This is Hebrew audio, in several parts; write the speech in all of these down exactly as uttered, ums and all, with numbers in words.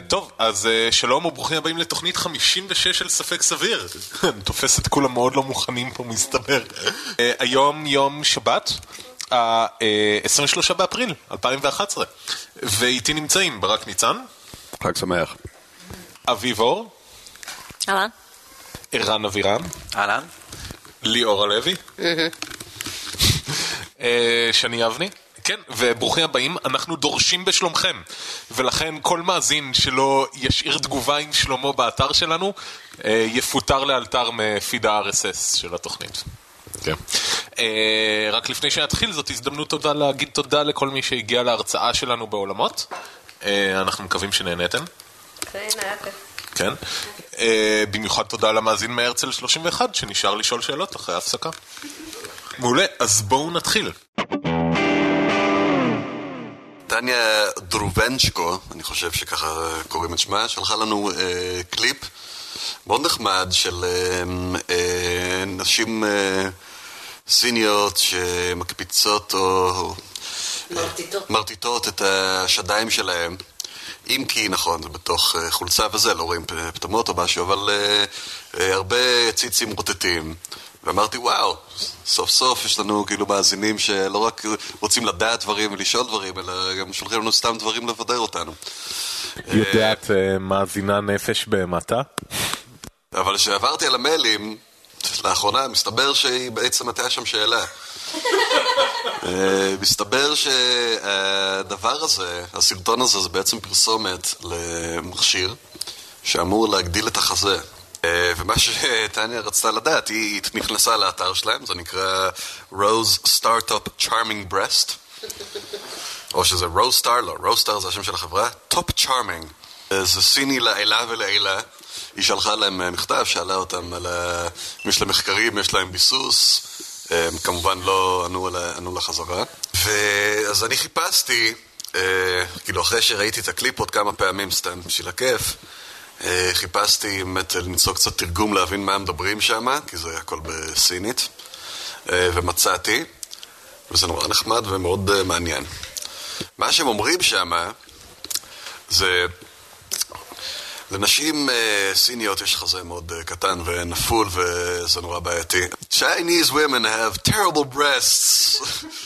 טוב, אז שלום וברוכים הבאים לתוכנית חמישים ושש של ספק סביר. תופס את כולם מאוד לא מוכנים פה, מסתבר. היום יום שבת, ה-עשרים ושלושה באפריל אלפיים ואחת עשרה, ואיתי נמצאים ברק ניצן, חג שמח, אביב אור, אהלן, ערן אבירם, אהלן, ליאור הלוי, שני אבני. כן, וברוכים הבאים, אנחנו דורשים בשלומכם, ולכן כל מאזין שלא ישאיר תגובה עם שלומו באתר שלנו, יפוטר לאלתר מפיד ה-אר אס אס של התוכנית. כן. רק לפני שנתחיל, זאת הזדמנות תודה להגיד תודה לכל מי שהגיע להרצאה שלנו בעולמות. אנחנו מקווים שנהנתם. כן, היה כיף. כן. במיוחד תודה למאזין מהרצל שלושים ואחת, שנשאר לשאול שאלות אחרי ההפסקה. מעולה, אז בואו נתחיל. טניה דרובנצ'קו, אני חושב שככה קוראים את שמה, שלחה לנו אה, קליפ מאוד נחמד של אה, אה, נשים אה, סיניות שמקפיצות או מרטיטות. מרטיטות את השדיים שלהם, אם כי נכון, זה בתוך אה, חולצה וזה, לא רואים פתמות או משהו, אבל אה, אה, הרבה ציצים רוטטים. ואמרתי, וואו, סוף סוף יש לנו כאילו מאזינים שלא רק רוצים לדעת דברים ולשאול דברים, אלא גם שולחים לנו סתם דברים לבדר אותנו. יודעת מאזינה נפש בהמתה? אבל כשעברתי על המיילים, לאחרונה, מסתבר שהיא בעצם הייתה שם שאלה. מסתבר שהדבר הזה, הסרטון הזה, זה בעצם פרסומת למכשיר שאמור להגדיל את החזה. ומה שטניה רצתה לדעת, היא נכנסה לאתר שלהם, זה נקרא Rose Startup Charming Breast, או שזה Rose Star, לא, Rose Star זה השם של החברה, Top Charming. זה סיני לעילה ולעילה. היא שלחה להם מכתב, שאלה אותם על ה... אם יש להם מחקרים, יש להם ביסוס, הם כמובן לא ענו, ענו לחזרה. ואז אני חיפשתי, כאילו אחרי שראיתי את הקליפ עוד כמה פעמים סתם בשביל הכיף, חיפשתי באמת למצוא קצת תרגום להבין מה מדברים שם, כי זה הכל בסינית, ומצאתי, וזה נורא נחמד ומאוד מעניין. מה שהם אומרים שם זה, לנשים סיניות יש חזה מאוד קטן ונפול וזה נורא בעייתי. Chinese women have terrible breasts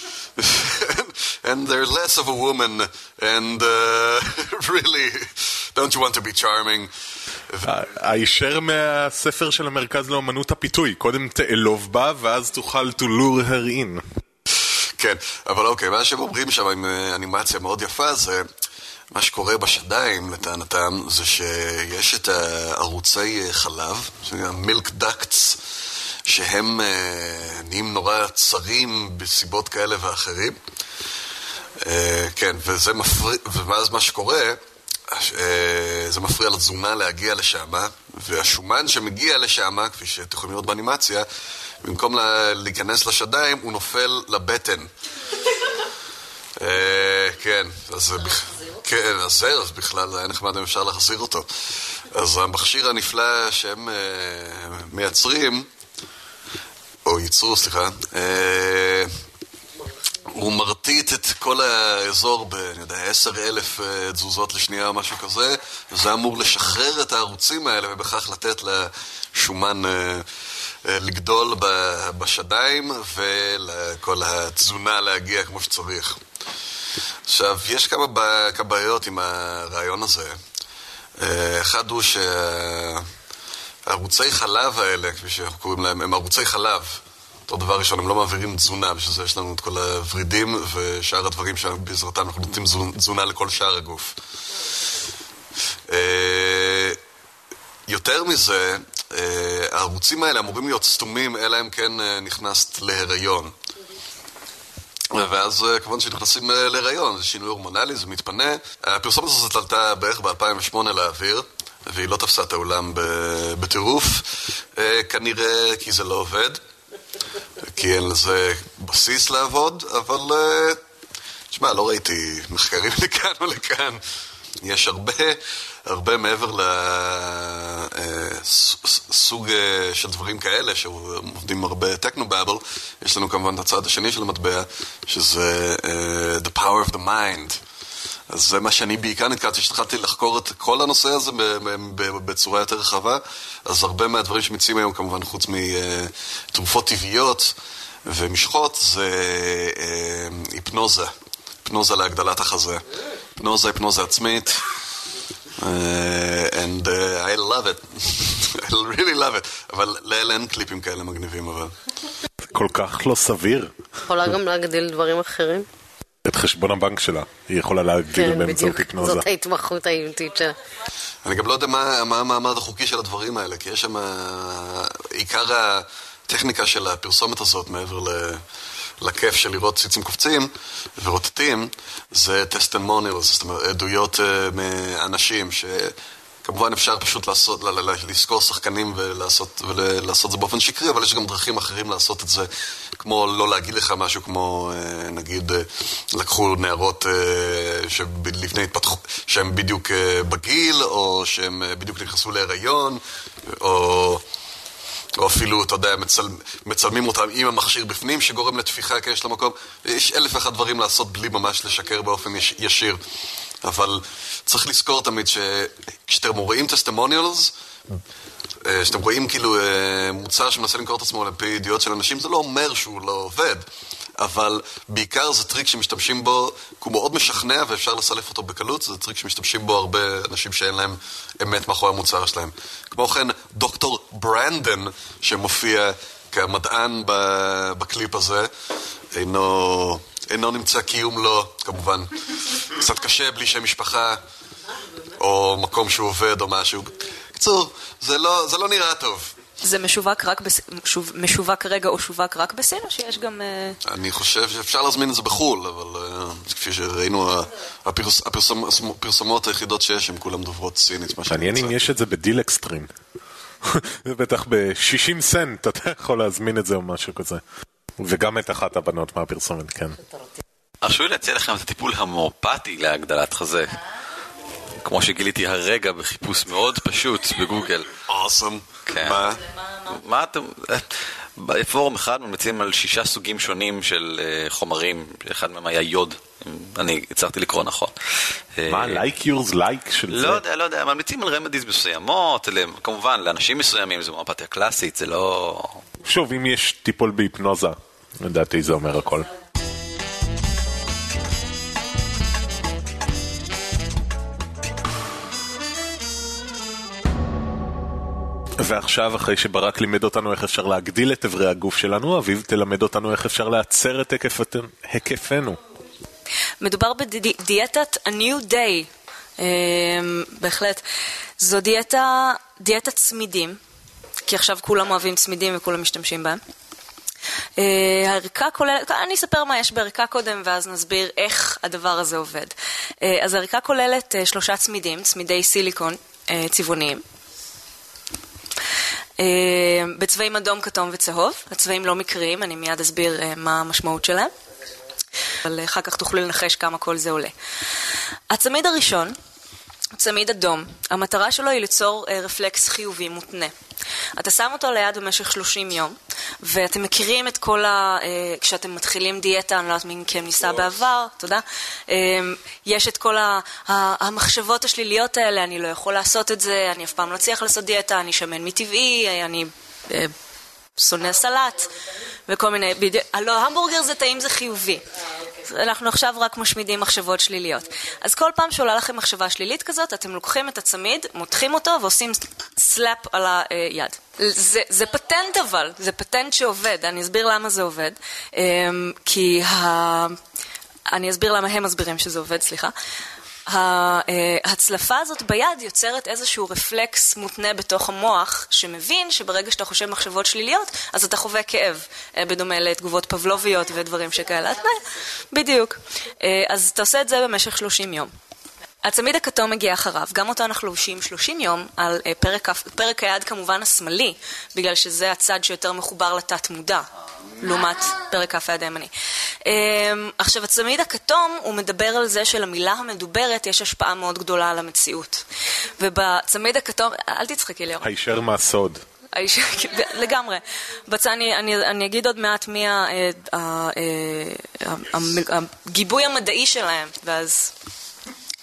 and they're less of a woman and uh, really don't you want to be charming. הישר מהספר של המרכז לאומנות הפיתוי, קודם תאלוב בה ואז תוכל to lure her in. כן, אבל אוקיי, מה שהם אומרים שם עם אנימציה מאוד יפה זה מה שקורה בשדיים לטענתם זה שיש את ערוצי חלב, מילק דקטס, שהם נהיים נורא צרים בסיבות כאלה ואחרים. כן, וזה מפריע, ואז מה שקורה, זה מפריע לתזונה להגיע לשם, והשומן שמגיע לשם, כפי שאתם יכולים לראות באנימציה, במקום להיכנס לשדיים, הוא נופל לבטן. כן, אז כן, אז זה, אז בכלל היה נחמד אם אפשר להחזיר אותו. אז המכשיר הנפלא שהם מייצרים, או ייצרו, סליחה, הוא מרטיט את כל האזור ב, אני יודע, עשר אלף תזוזות לשנייה או משהו כזה, וזה אמור לשחרר את הערוצים האלה ובכך לתת לשומן לגדול בשדיים ולכל התזונה להגיע כמו שצריך. עכשיו, יש כמה בעיות עם הרעיון הזה. אחד הוא שהערוצי חלב האלה, כפי שאנחנו קוראים להם, הם ערוצי חלב. אותו דבר ראשון, הם לא מעבירים תזונה, בשביל זה יש לנו את כל הוורידים ושאר הדברים שבעזרתם אנחנו נותנים תזונה לכל שאר הגוף. יותר מזה, הערוצים האלה אמורים להיות סתומים, אלא אם כן נכנסת להיריון. ואז כמובן שנכנסים להיריון, זה שינוי הורמונלי, זה מתפנה. הפרסומת הזאת עלתה בערך ב-אלפיים ושמונה לאוויר, והיא לא תפסה את העולם בטירוף, כנראה כי זה לא עובד, כי אין לזה בסיס לעבוד, אבל תשמע, לא ראיתי מחקרים לכאן או לכאן. יש הרבה, הרבה מעבר לסוג של דברים כאלה שעובדים הרבה טכנובאבל. יש לנו כמובן את הצד השני של המטבע, שזה the power of the mind. אז זה מה שאני בעיקר נתקעתי, שהתחלתי לחקור את כל הנושא הזה בצורה יותר רחבה, אז הרבה מהדברים שמציעים היום כמובן חוץ מתרופות טבעיות ומשחות זה היפנוזה, היפנוזה להגדלת החזה, היפנוזה, היפנוזה עצמית, and I love it, I really love it, אבל לאלה אין קליפים כאלה מגניבים אבל. כל כך לא סביר. יכולה גם להגדיל דברים אחרים. את חשבון הבנק שלה, היא יכולה להגדיל באמצעות היפנוזה. זאת ההתמחות האימתית שלה. אני גם לא יודע מה, מה המעמד החוקי של הדברים האלה, כי יש שם עיקר הטכניקה של הפרסומת הזאת מעבר ל... לכיף של לראות ציצים קופצים ורוטטים, זה טסטימוניאלס, זאת אומרת, עדויות מאנשים שכמובן אפשר פשוט לעשות, לזכור שחקנים ולעשות, ולעשות זה באופן שקרי, אבל יש גם דרכים אחרים לעשות את זה, כמו לא להגיד לך משהו, כמו נגיד לקחו נערות שלפני התפתחות, שהם בדיוק בגיל, או שהם בדיוק נכנסו להיריון, או... או אפילו, אתה יודע, מצל... מצלמים אותם עם המכשיר בפנים שגורם לתפיחה כי יש למקום. יש אלף ואחת דברים לעשות בלי ממש לשקר באופן יש... ישיר. אבל צריך לזכור תמיד שכשאתם רואים טסטימוניאלס, כשאתם רואים כאילו מוצר שמנסה למכור את עצמו לפי ידיעות של אנשים, זה לא אומר שהוא לא עובד. אבל בעיקר זה טריק שמשתמשים בו, הוא מאוד משכנע ואפשר לסלף אותו בקלות, זה טריק שמשתמשים בו הרבה אנשים שאין להם אמת מאחורי המוצר שלהם. כמו כן, דוקטור ברנדן, שמופיע כמדען בקליפ הזה, אינו, אינו נמצא קיום לו, כמובן. קצת קשה בלי שם משפחה, או מקום שהוא עובד או משהו. קצור, זה לא, זה לא נראה טוב. זה משווק רק בס... משוב... משווק כרגע או שווק רק בסין, או שיש גם... אני חושב שאפשר להזמין את זה בחול, אבל uh, כפי שראינו, הפרס... הפרסומ... הפרסומות היחידות שיש, הם כולם דוברות סינית. מעניין אם יש את זה בדיל אקסטרים. זה בטח ב-שישים סנט, אתה יכול להזמין את זה או משהו כזה. וגם את אחת הבנות מהפרסומת, כן. הרשו לי להציע לכם את הטיפול המורפטי להגדלת חזה. כמו שגיליתי הרגע בחיפוש מאוד פשוט בגוגל. אוסם. כן. מה? מה אתם... בפורום אחד ממליצים על שישה סוגים שונים של חומרים, אחד מהם היה יוד, אני הצלחתי לקרוא נכון. מה, like yours like של זה? לא יודע, לא יודע, ממליצים על רמדיז מסוימות, כמובן, לאנשים מסוימים זו מורפתיה קלאסית, זה לא... שוב, אם יש טיפול בהיפנוזה, לדעתי זה אומר הכל. ועכשיו, אחרי שברק לימד אותנו איך אפשר להגדיל את עברי הגוף שלנו, אביב תלמד אותנו איך אפשר לעצר את היקפנו. מדובר בדיאטת A New Day. בהחלט. זו דיאטה, דיאטת צמידים, כי עכשיו כולם אוהבים צמידים וכולם משתמשים בהם. הערכה כוללת, אני אספר מה יש בערכה קודם ואז נסביר איך הדבר הזה עובד. אז הערכה כוללת שלושה צמידים, צמידי סיליקון צבעוניים. בצבעים אדום, כתום וצהוב. הצבעים לא מקריים, אני מיד אסביר מה המשמעות שלהם. אבל אחר כך תוכלו לנחש כמה כל זה עולה. הצמיד הראשון, צמיד אדום, המטרה שלו היא ליצור רפלקס חיובי מותנה. אתה שם אותו ליד במשך שלושים יום, ואתם מכירים את כל ה... כשאתם מתחילים דיאטה, אני לא יודעת מי מכם ניסה בעבר, תודה. יש את כל המחשבות השליליות האלה, אני לא יכול לעשות את זה, אני אף פעם לא צריך לעשות דיאטה, אני שמן מטבעי, אני שונא סלט, וכל מיני... לא, המבורגר זה טעים, זה חיובי. אנחנו עכשיו רק משמידים מחשבות שליליות. אז כל פעם שעולה לכם מחשבה שלילית כזאת, אתם לוקחים את הצמיד, מותחים אותו ועושים סלאפ על היד. זה, זה פטנט אבל, זה פטנט שעובד. אני אסביר למה זה עובד. כי ה... אני אסביר למה הם מסבירים שזה עובד, סליחה. ההצלפה הזאת ביד יוצרת איזשהו רפלקס מותנה בתוך המוח, שמבין שברגע שאתה חושב מחשבות שליליות, אז אתה חווה כאב, בדומה לתגובות פבלוביות ודברים שכאלה. בדיוק. אז אתה עושה את זה במשך שלושים יום. הצמיד הכתום מגיע אחריו, גם אותו אנחנו לובשים שלושים יום על פרק, פרק היד כמובן השמאלי, בגלל שזה הצד שיותר מחובר לתת מודע, לעומת פרק כף היד הימני. עכשיו, הצמיד הכתום הוא מדבר על זה שלמילה המדוברת יש השפעה מאוד גדולה על המציאות. ובצמיד הכתום, אל תצחקי לי. הישר מהסוד. לגמרי. בצע, אני, אני, אני אגיד עוד מעט מי הגיבוי המדעי שלהם, ואז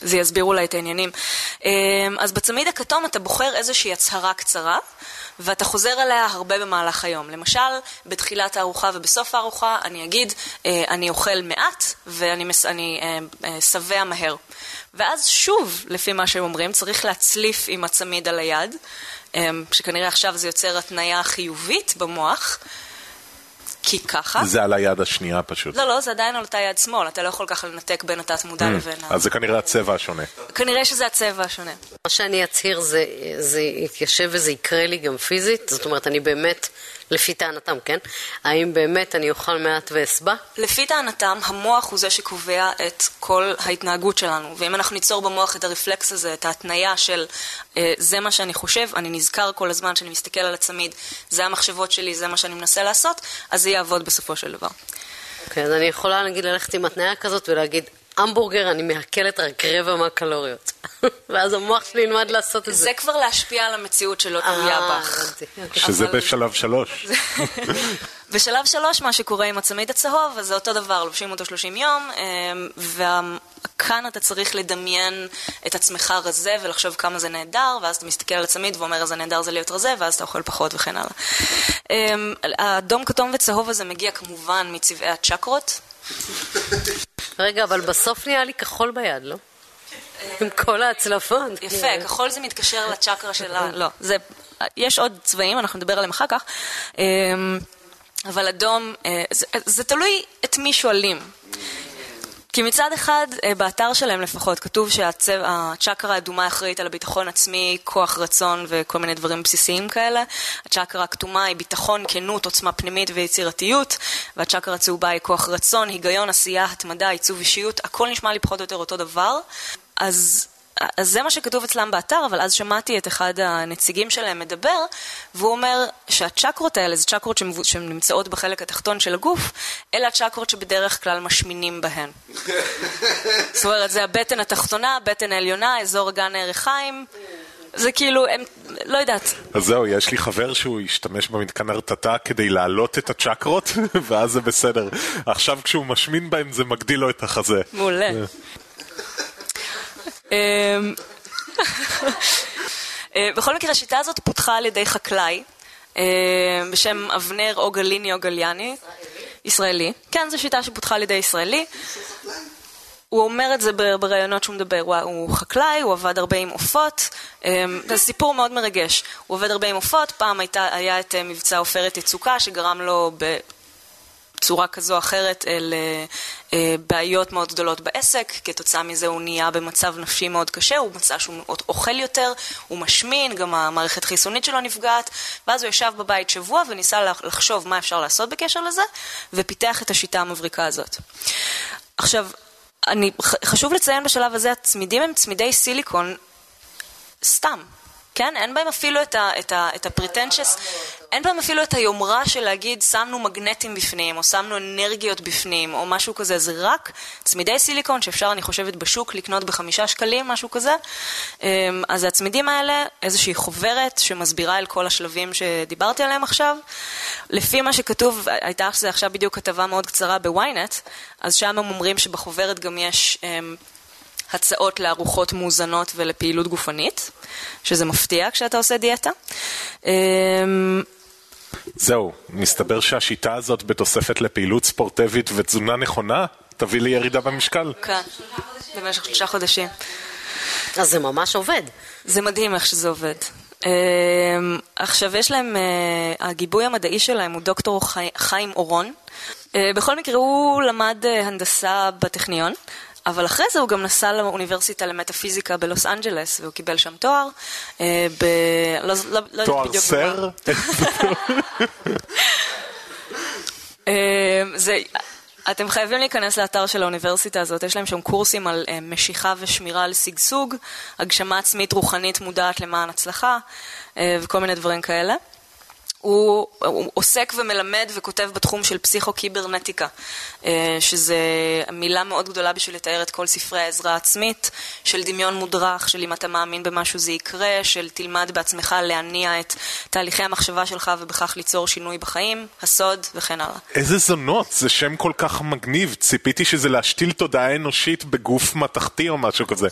זה יסביר אולי את העניינים. אז בצמיד הכתום אתה בוחר איזושהי הצהרה קצרה, ואתה חוזר עליה הרבה במהלך היום. למשל, בתחילת הארוחה ובסוף הארוחה, אני אגיד, אני אוכל מעט, ואני אני, שבע מהר. ואז שוב, לפי מה שהם אומרים, צריך להצליף עם הצמיד על היד, שכנראה עכשיו זה יוצר התניה חיובית במוח, כי ככה. זה על היד השנייה פשוט. לא, לא, זה עדיין על אותה יד שמאל, אתה לא יכול ככה לנתק בין התת מודע לבין... אז זה כנראה הצבע השונה. כנראה שזה הצבע השונה. מה שאני אצהיר זה, זה יתיישב וזה יקרה לי גם פיזית, זאת אומרת, אני באמת, לפי טענתם, כן? האם באמת אני אוכל מעט ואסבע? לפי טענתם, המוח הוא זה שקובע את כל ההתנהגות שלנו, ואם אנחנו ניצור במוח את הרפלקס הזה, את ההתניה של אה, זה מה שאני חושב, אני נזכר כל הזמן שאני מסתכל על הצמיד, זה המחשבות שלי, זה מה שאני מנסה לעשות, אז זה יעבוד בסופו של דבר. אוקיי, אז אני יכולה, נגיד, ללכת עם התניה כזאת ולהגיד, המבורגר, אני מהקלת רק רבע מהקלוריות. ואז המוח שלי ילמד לעשות את זה. זה כבר להשפיע על המציאות שלא תלויה בך. שזה בשלב שלוש. בשלב שלוש, מה שקורה עם הצמיד הצהוב, אז זה אותו דבר, לובשים אותו שלושים יום, וכאן אתה צריך לדמיין את עצמך רזה ולחשוב כמה זה נהדר, ואז אתה מסתכל על הצמיד ואומר איזה נהדר זה להיות רזה, ואז אתה אוכל פחות וכן הלאה. האדום, כתום וצהוב הזה מגיע כמובן מצבעי הצ'קרות. רגע, אבל בסוף נהיה לי כחול ביד, לא? עם כל ההצלפות. יפה, כחול זה מתקשר לצ'קרה שלה, לא. יש עוד צבעים, אנחנו נדבר עליהם אחר כך. אבל אדום, זה, זה תלוי את מי שואלים. כי מצד אחד, באתר שלהם לפחות, כתוב שהצ'קרה האדומה אחראית על הביטחון עצמי, כוח רצון וכל מיני דברים בסיסיים כאלה. הצ'קרה הכתומה היא ביטחון, כנות, עוצמה פנימית ויצירתיות, והצ'קרה הצהובה היא כוח רצון, היגיון, עשייה, התמדה, עיצוב אישיות, הכל נשמע לי פחות או יותר אותו דבר. אז... אז זה מה שכתוב אצלם באתר, אבל אז שמעתי את אחד הנציגים שלהם מדבר, והוא אומר שהצ'קרות האלה, זה צ'קרות שנמצאות בחלק התחתון של הגוף, אלה הצ'קרות שבדרך כלל משמינים בהן. זאת אומרת, זה הבטן התחתונה, הבטן העליונה, אזור אגן הירכיים, זה כאילו, הם, לא יודעת. אז זהו, יש לי חבר שהוא ישתמש במתקן הרטטה כדי להעלות את הצ'קרות, ואז זה בסדר. עכשיו כשהוא משמין בהם זה מגדיל לו את החזה. מעולה. בכל מקרה, השיטה הזאת פותחה על ידי חקלאי בשם אבנר אוגליני אוגליאני, ישראלי. כן, זו שיטה שפותחה על ידי ישראלי. הוא אומר את זה ברעיונות שהוא מדבר, הוא חקלאי, הוא עבד הרבה עם עופות, זה סיפור מאוד מרגש. הוא עובד הרבה עם עופות, פעם היה את מבצע עופרת יצוקה שגרם לו ב... צורה כזו או אחרת לבעיות מאוד גדולות בעסק, כתוצאה מזה הוא נהיה במצב נפשי מאוד קשה, הוא מצא שהוא אוכל יותר, הוא משמין, גם המערכת חיסונית שלו נפגעת, ואז הוא ישב בבית שבוע וניסה לחשוב מה אפשר לעשות בקשר לזה, ופיתח את השיטה המבריקה הזאת. עכשיו, אני, חשוב לציין בשלב הזה, הצמידים הם צמידי סיליקון סתם. כן, אין בהם אפילו את ה, את ה, את הפריטנצ'ס, אין בהם אפילו את היומרה של להגיד שמנו מגנטים בפנים, או שמנו אנרגיות בפנים, או משהו כזה. זה רק צמידי סיליקון שאפשר, אני חושבת, בשוק לקנות בחמישה שקלים, משהו כזה. אז הצמידים האלה, איזושהי חוברת שמסבירה על כל השלבים שדיברתי עליהם עכשיו. לפי מה שכתוב, הייתה שזה עכשיו בדיוק כתבה מאוד קצרה בוויינט, אז שם הם אומרים שבחוברת גם יש... הצעות לארוחות מאוזנות ולפעילות גופנית, שזה מפתיע כשאתה עושה דיאטה. זהו, מסתבר שהשיטה הזאת בתוספת לפעילות ספורטיבית ותזונה נכונה, תביא לי ירידה במשקל. כן, במשך שלושה חודשים. אז זה ממש עובד. זה מדהים איך שזה עובד. עכשיו יש להם, הגיבוי המדעי שלהם הוא דוקטור חיים אורון. בכל מקרה הוא למד הנדסה בטכניון, אבל אחרי זה הוא גם נסע לאוניברסיטה למטאפיזיקה בלוס אנג'לס, והוא קיבל שם תואר. תואר סר? אתם חייבים להיכנס לאתר של האוניברסיטה הזאת, יש להם שם קורסים על משיכה ושמירה על סגסוג, הגשמה עצמית רוחנית מודעת למען הצלחה, וכל מיני דברים כאלה. הוא, הוא עוסק ומלמד וכותב בתחום של פסיכו-קיברנטיקה, שזה מילה מאוד גדולה בשביל לתאר את כל ספרי העזרה העצמית, של דמיון מודרך, של אם אתה מאמין במשהו זה יקרה, של תלמד בעצמך להניע את תהליכי המחשבה שלך ובכך ליצור שינוי בחיים, הסוד וכן הלאה. איזה זונות, זה שם כל כך מגניב, ציפיתי שזה להשתיל תודעה אנושית בגוף מתכתי או משהו כזה.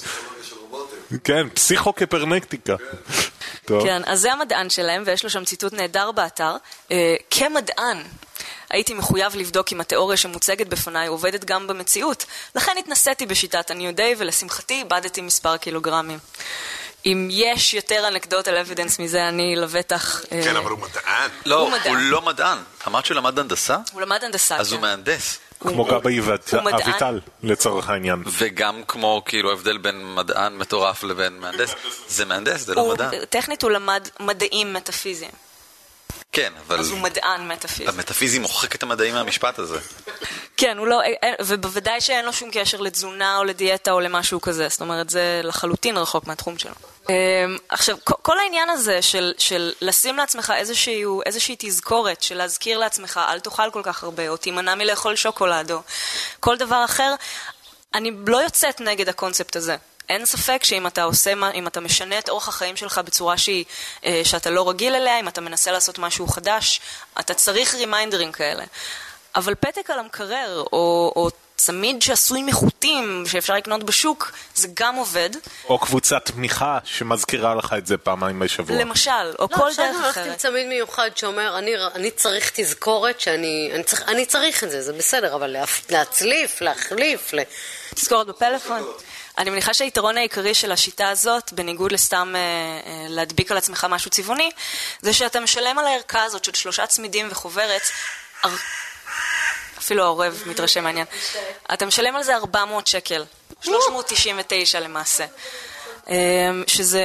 כן, פסיכו-קיברנטיקה. כן, אז זה המדען שלהם, ויש לו שם ציטוט נהדר באתר. כמדען, הייתי מחויב לבדוק אם התיאוריה שמוצגת בפניי עובדת גם במציאות. לכן התנסיתי בשיטת הניו-דיי, ולשמחתי איבדתי מספר קילוגרמים. אם יש יותר אנקדוטל אבידנס מזה, אני לבטח... כן, אבל הוא מדען. לא, הוא לא מדען. אמרת שהוא למד הנדסה? הוא למד הנדסה, כן. אז הוא מהנדס. כמו גבי אביטל, לצורך העניין. וגם כמו, כאילו, הבדל בין מדען מטורף לבין מהנדס. זה מהנדס, זה לא מדען. טכנית הוא למד מדעים מטאפיזיים. כן, אבל... אז הוא מדען מטאפיזי. המטאפיזי מוחק את המדעים מהמשפט הזה. כן, הוא לא... ובוודאי שאין לו שום קשר לתזונה או לדיאטה או למשהו כזה. זאת אומרת, זה לחלוטין רחוק מהתחום שלו. עכשיו, כל העניין הזה של, של לשים לעצמך איזושהי, איזושהי תזכורת, של להזכיר לעצמך, אל תאכל כל כך הרבה, או תימנע מלאכול שוקולד, או כל דבר אחר, אני לא יוצאת נגד הקונספט הזה. אין ספק שאם אתה עושה, אם אתה משנה את אורח החיים שלך בצורה שהיא, שאתה לא רגיל אליה, אם אתה מנסה לעשות משהו חדש, אתה צריך רימיינדרים כאלה. אבל פתק על המקרר, או, או צמיד שעשוי מחוטים שאפשר לקנות בשוק, זה גם עובד. או קבוצת תמיכה שמזכירה לך את זה פעמיים בשבוע. למשל, או לא, כל דרך אחרת. לא, אפשר אחרת. צמיד מיוחד שאומר, אני, אני צריך תזכורת שאני אני צריך, אני צריך את זה, זה בסדר, אבל לה, להצליף, להחליף, לה... תזכורת בפלאפון. אני מניחה שהיתרון העיקרי של השיטה הזאת, בניגוד לסתם אה, אה, להדביק על עצמך משהו צבעוני, זה שאתה משלם על הערכה הזאת של שלושה צמידים וחוברת, אר... אפילו העורב מתרשם מעניין. אתה משלם על זה ארבע מאות שקל, שלוש מאות תשעים ותשע למעשה. שזה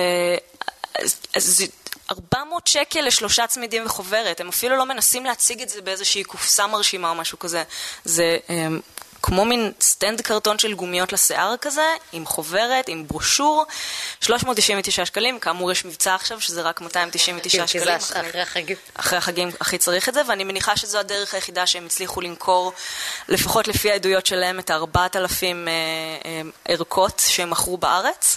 ארבע מאות שקל לשלושה צמידים וחוברת. הם אפילו לא מנסים להציג את זה באיזושהי קופסה מרשימה או משהו כזה. זה כמו מין סטנד קרטון של גומיות לשיער כזה, עם חוברת, עם ברושור, שלוש מאות תשעים ותשע שקלים, כאמור יש מבצע עכשיו שזה רק מאתיים תשעים ותשע שקלים. אחרי החגים. אחרי החגים הכי צריך את זה, ואני מניחה שזו הדרך היחידה שהם הצליחו למכור, לפחות לפי העדויות שלהם, את ארבעת אלפים ערכות שהם מכרו בארץ.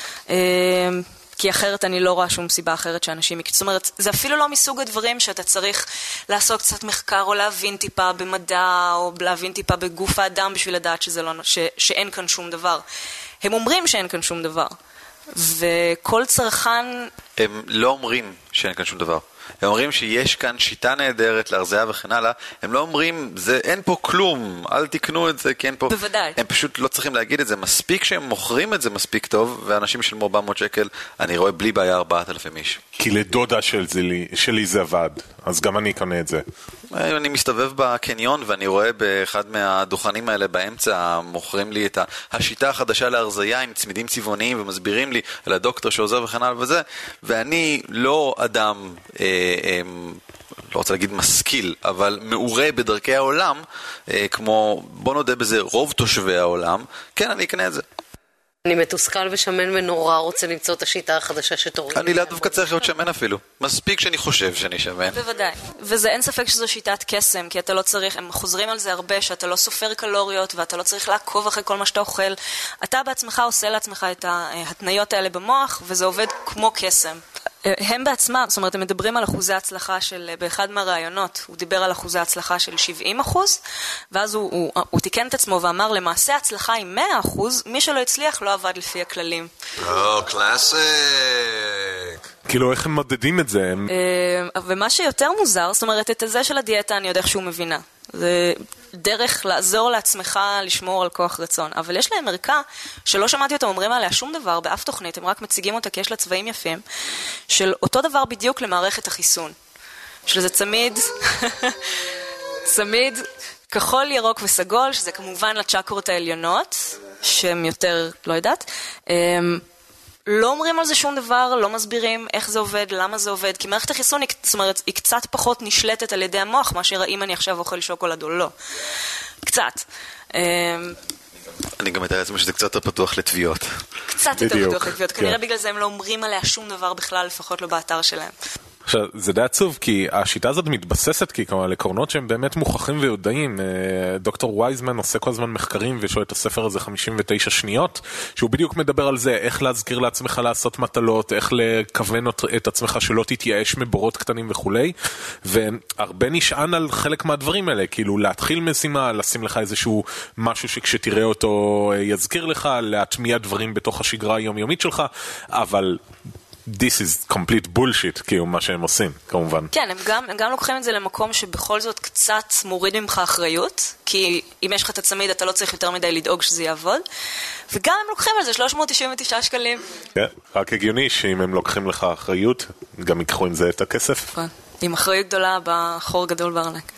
כי אחרת אני לא רואה שום סיבה אחרת שאנשים יקצו. זאת אומרת, זה אפילו לא מסוג הדברים שאתה צריך לעשות קצת מחקר או להבין טיפה במדע או להבין טיפה בגוף האדם בשביל לדעת שזה לא, ש, שאין כאן שום דבר. הם אומרים שאין כאן שום דבר. וכל צרכן... הם לא אומרים שאין כאן שום דבר. הם אומרים שיש כאן שיטה נהדרת להרזיה וכן הלאה. הם לא אומרים, זה, אין פה כלום, אל תקנו את זה, כי אין פה... בוודאי. הם פשוט לא צריכים להגיד את זה. מספיק שהם מוכרים את זה מספיק טוב, ואנשים שלמו ארבע מאות שקל, אני רואה בלי בעיה ארבעת אלפים איש. כי לדודה של שלי, שלי זה עבד, אז גם אני קונה את זה. אני מסתובב בקניון ואני רואה באחד מהדוכנים האלה באמצע, מוכרים לי את השיטה החדשה להרזיה עם צמידים צבעוניים ומסבירים לי על הדוקטור שעוזר וכן הלאה וזה, ואני לא אדם, אה, אה, לא רוצה להגיד משכיל, אבל מעורה בדרכי העולם, אה, כמו, בוא נודה בזה, רוב תושבי העולם, כן, אני אקנה את זה. אני מתוסכל ושמן ונורא רוצה למצוא את השיטה החדשה שתוריד. אני לא דווקא צריך להיות שמן אפילו. מספיק שאני חושב שאני שמן. בוודאי. וזה אין ספק שזו שיטת קסם, כי אתה לא צריך, הם חוזרים על זה הרבה, שאתה לא סופר קלוריות, ואתה לא צריך לעקוב אחרי כל מה שאתה אוכל. אתה בעצמך עושה לעצמך את ההתניות האלה במוח, וזה עובד כמו קסם. הם בעצמם, זאת אומרת, הם מדברים על אחוזי הצלחה של, באחד מהרעיונות, הוא דיבר על אחוזי הצלחה של שבעים אחוז, ואז הוא, הוא, הוא תיקן את עצמו ואמר, למעשה הצלחה היא מאה אחוז, מי שלא הצליח לא עבד לפי הכללים. או, קלאסיק. כאילו, איך הם מדדים את זה? ומה שיותר מוזר, זאת אומרת, את הזה של הדיאטה אני יודע שהוא מבינה. זה דרך לעזור לעצמך לשמור על כוח רצון. אבל יש להם ערכה שלא שמעתי אותם אומרים עליה שום דבר באף תוכנית, הם רק מציגים אותה כי יש לה צבעים יפים, של אותו דבר בדיוק למערכת החיסון. שזה צמיד, צמיד כחול, ירוק וסגול, שזה כמובן לצ'קרות העליונות, שהן יותר, לא יודעת, לא אומרים על זה שום דבר, לא מסבירים איך זה עובד, למה זה עובד, כי מערכת החיסון, זאת אומרת, היא קצת פחות נשלטת על ידי המוח, מאשר האם אני עכשיו אוכל שוקולד או לא. קצת. אני גם מתאר לעצמי שזה קצת יותר פתוח לתביעות. קצת יותר פתוח לתביעות, כנראה בגלל זה הם לא אומרים עליה שום דבר בכלל, לפחות לא באתר שלהם. עכשיו, זה די עצוב, כי השיטה הזאת מתבססת כי כלומר, לקורנות שהם באמת מוכחים ויודעים. דוקטור וייזמן עושה כל הזמן מחקרים ושואל את הספר הזה חמישים ותשע שניות, שהוא בדיוק מדבר על זה, איך להזכיר לעצמך לעשות מטלות, איך לכוון את עצמך שלא תתייאש מבורות קטנים וכולי, והרבה נשען על חלק מהדברים האלה, כאילו להתחיל משימה, לשים לך איזשהו משהו שכשתראה אותו יזכיר לך, להטמיע דברים בתוך השגרה היומיומית שלך, אבל this is complete bullshit, כאילו מה שהם עושים, כמובן. כן, הם גם, הם גם לוקחים את זה למקום שבכל זאת קצת מוריד ממך אחריות, כי אם יש לך את הצמיד, אתה לא צריך יותר מדי לדאוג שזה יעבוד, וגם הם לוקחים על זה שלוש מאות תשעים ותשעה שקלים. כן, רק הגיוני שאם הם לוקחים לך אחריות, גם ייקחו עם זה את הכסף. כן, עם אחריות גדולה בחור גדול בארנק.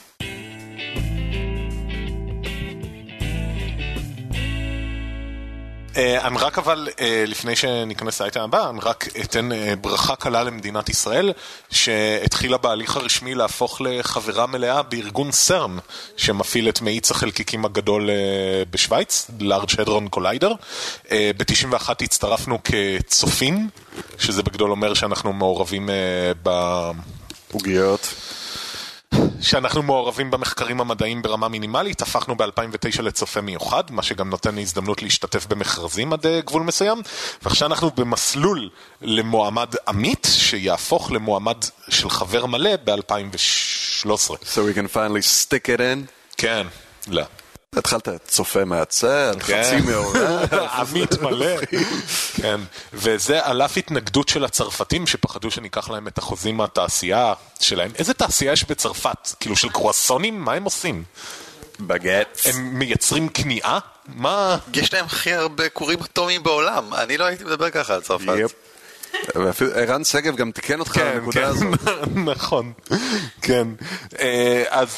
אני רק אבל, לפני שניכנס לאייטם הבא, אני רק אתן ברכה קלה למדינת ישראל, שהתחילה בהליך הרשמי להפוך לחברה מלאה בארגון סרן, שמפעיל את מאיץ החלקיקים הגדול בשוויץ, Large Hadron Collider. ב-תשעים ואחת הצטרפנו כצופים, שזה בגדול אומר שאנחנו מעורבים בעוגיות. שאנחנו מעורבים במחקרים המדעיים ברמה מינימלית, הפכנו ב-אלפיים ותשע לצופה מיוחד, מה שגם נותן לי הזדמנות להשתתף במכרזים עד גבול מסוים, ועכשיו אנחנו במסלול למועמד עמית, שיהפוך למועמד של חבר מלא ב-אלפיים ושלוש עשרה. So we can finally stick it in? כן, לא. התחלת צופה מהצל, חצי מעורב. עמית מלא. כן, וזה על אף התנגדות של הצרפתים, שפחדו שניקח להם את החוזים מהתעשייה שלהם. איזה תעשייה יש בצרפת? כאילו של קרואסונים? מה הם עושים? בגט. הם מייצרים כניעה? מה? יש להם הכי הרבה כורים אטומיים בעולם. אני לא הייתי מדבר ככה על צרפת. ערן שגב גם תיקן אותך על הנקודה הזאת. נכון, כן. אז,